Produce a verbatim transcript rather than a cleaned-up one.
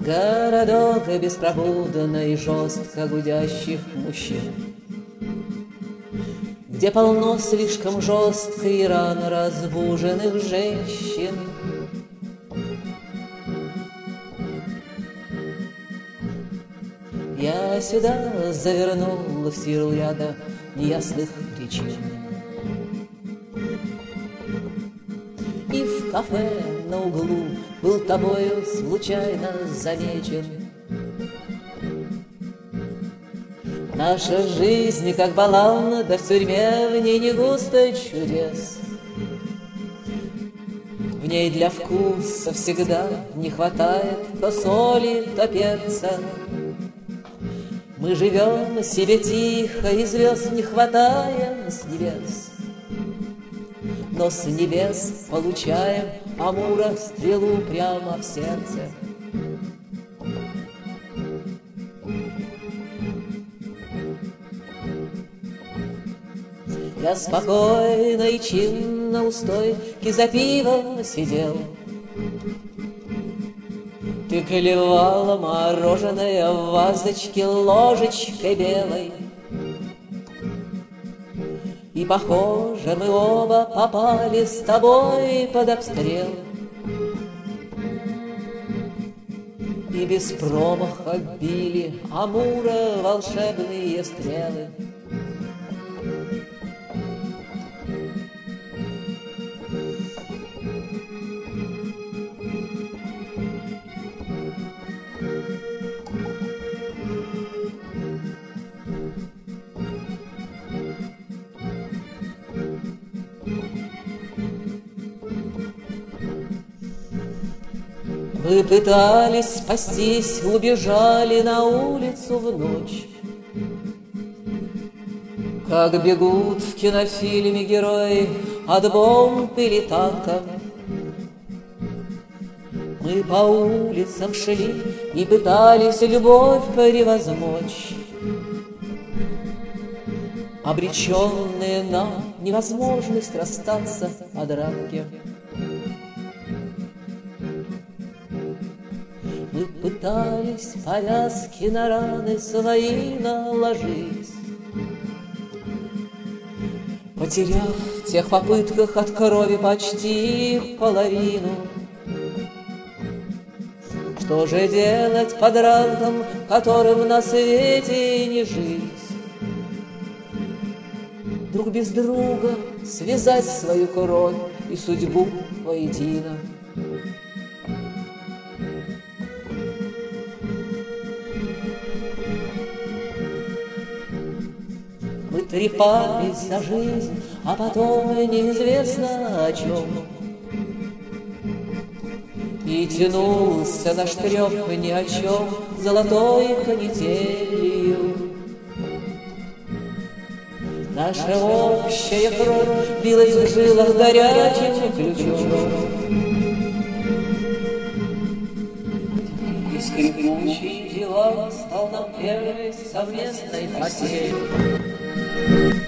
Городок беспробудно и жестко гудящих мужчин, где полно слишком жестко и рано разбуженных женщин. Я сюда завернул в силу ряда неясных причин. И в кафе на углу был тобою случайно замечен. Наша жизнь как баллон, да в тюрьме в ней не густо чудес. В ней для вкуса всегда не хватает то соли, то перца. Мы живем себе тихо, и звезд не хватаем с небес. Но с небес получаем Амура стрелу прямо в сердце. Я спокойно и чинно у стойки за пивом сидел. Ты клевала мороженое в вазочке ложечкой белой. И, похоже, мы оба попали с тобой под обстрел. И без промаха били Амура волшебные стрелы. Мы пытались спастись, убежали на улицу в ночь. Как бегут в кинофильме герои от бомб или танков. Мы по улицам шли и пытались любовь превозмочь, обреченные на невозможность расстаться от рамки. Мы пытались повязки на раны свои наложить, потеряв в тех попытках от крови почти половину. Что же делать под ранком, которым на свете не жить? Друг без друга связать свою кровь и судьбу воедино. Мы трепались за жизнь, а потом неизвестно о чем. И тянулся наш треп ни о чем золотой канителью. Наша общая кровь билась в жилах горячим ключом. И скрипучий диван стал нам первой совместной постелью.